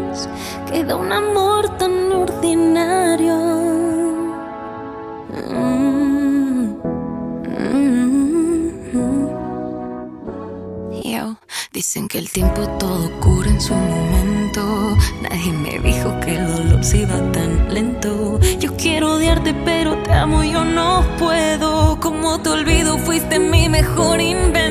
queda un amor tan ordinario. Yo, dicen que el tiempo todo cura en su momento. Nadie me dijo que el dolor se iba tan lento. Yo quiero odiarte pero te amo y yo no puedo. Como te olvido, fuiste mi mejor invento.